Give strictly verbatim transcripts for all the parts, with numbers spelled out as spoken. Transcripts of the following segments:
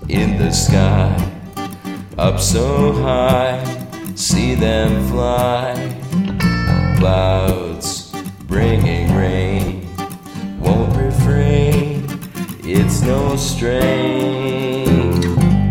in the sky, up so high, see them fly. Clouds bringing rain, won't refrain, it's no strain.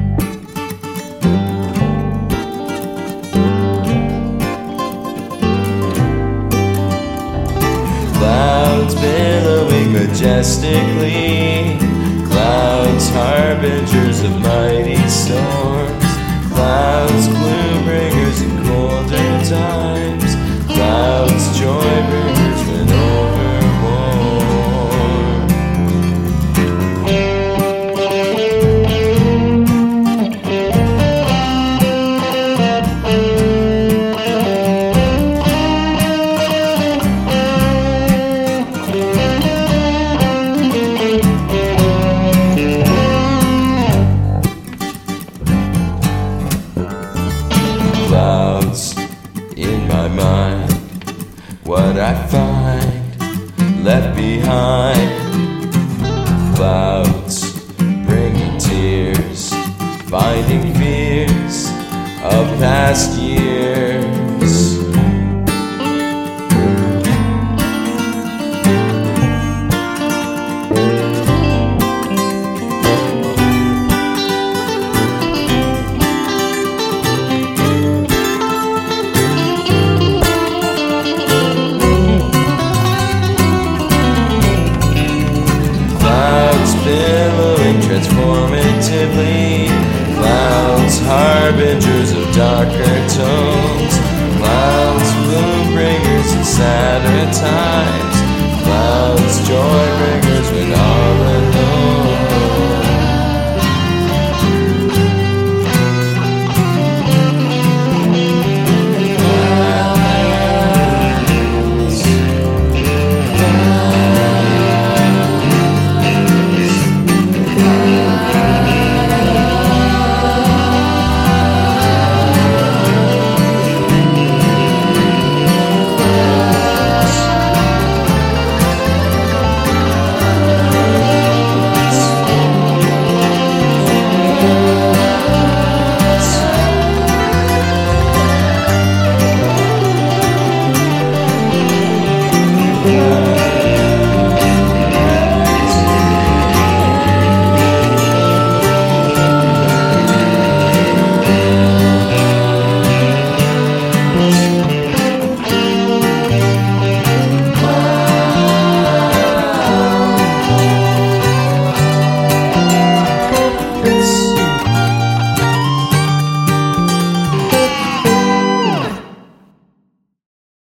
Clouds billowing majestically, clouds harbingers of mighty storms, clouds gloom bringers in colder times, clouds joy bringers when overworn. Clouds in my mind, what I find left behind. Clouds bringing tears, finding fears of past years. Billowing transformatively, clouds harbingers of darker tones, clouds bloom bringers in sadder times, clouds joy bringers